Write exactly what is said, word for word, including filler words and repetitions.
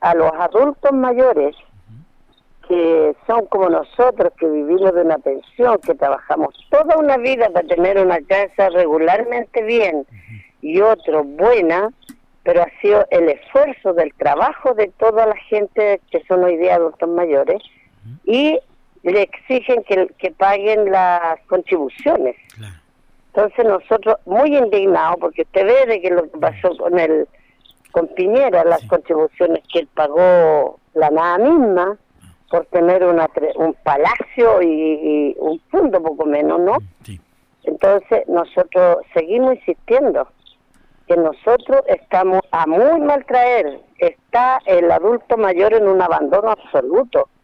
a los adultos mayores, que son como nosotros, que vivimos de una pensión, que trabajamos toda una vida para tener una casa regularmente bien y otro buena, pero ha sido el esfuerzo del trabajo de toda la gente que son hoy día adultos mayores, y le exigen que, que paguen las contribuciones. Claro. Entonces nosotros muy indignados, porque usted ve de que lo que pasó con el con Piñera, las Sí. contribuciones que él pagó la nada misma por tener una un palacio y, y un fondo poco menos, ¿no? Sí. Entonces nosotros seguimos insistiendo que nosotros estamos a muy mal traer. Está el adulto mayor en un abandono absoluto.